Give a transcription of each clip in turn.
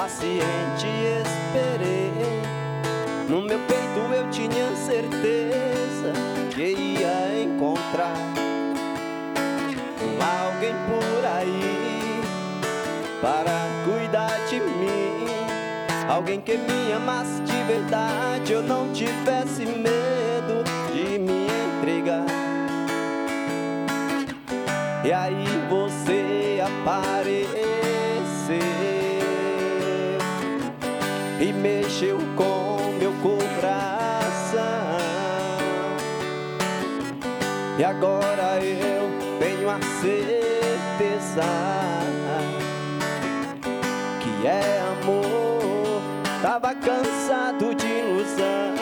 paciente esperei. No meu peito eu tinha certeza que ia encontrar alguém por aí para cuidar de mim, alguém que me amasse de verdade, eu não tivesse medo de me entregar. E aí você apareceu e mexeu com meu coração. E agora eu tenho a certeza que é amor. Tava cansado de ilusão.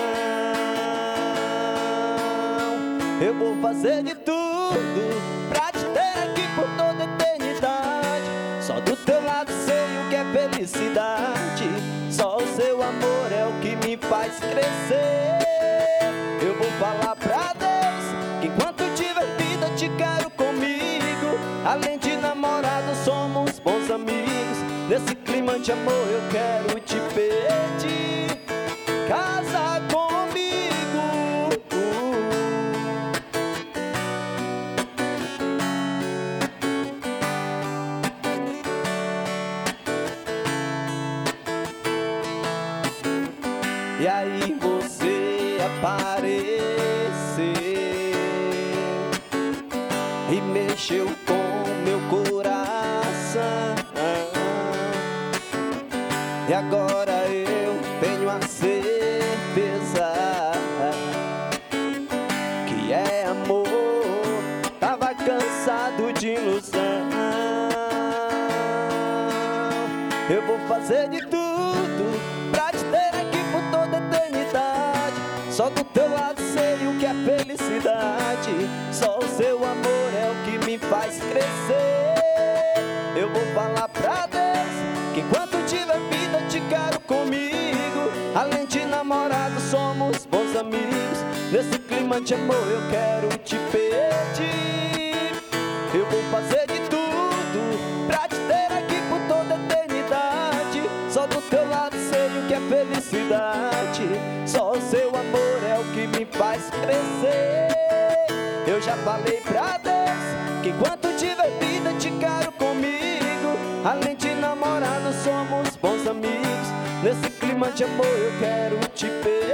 Eu vou fazer de tudo pra te ter aqui por toda a eternidade. Só do teu lado sei o que é felicidade. Só o seu amor é o que me faz crescer. Eu vou falar pra Deus que enquanto tiver vida te quero comigo. Além de namorado somos bons amigos. Nesse clima de amor eu quero te pedir, casa comigo. E aí você apareceu e mexeu com meu coração. E agora eu tenho a certeza que é amor. Tava cansado de ilusão. Eu vou fazer de tudo pra te ter aqui por toda a eternidade. Só do teu lado sei o que é felicidade. Só o seu amor é o que me faz crescer. Eu vou falar pra Deus que enquanto tiver vida te quero comigo. Além de namorado somos bons amigos. Nesse clima de amor eu quero te pedir. Eu vou fazer de tudo pra te ter aqui por toda a eternidade. Só do teu lado sei o que é felicidade. Só o seu amor é o que me faz crescer. Eu já falei pra Deus que enquanto tiver vida te quero comigo. Além de namorado somos bons amigos. Nesse clima de amor eu quero te pedir.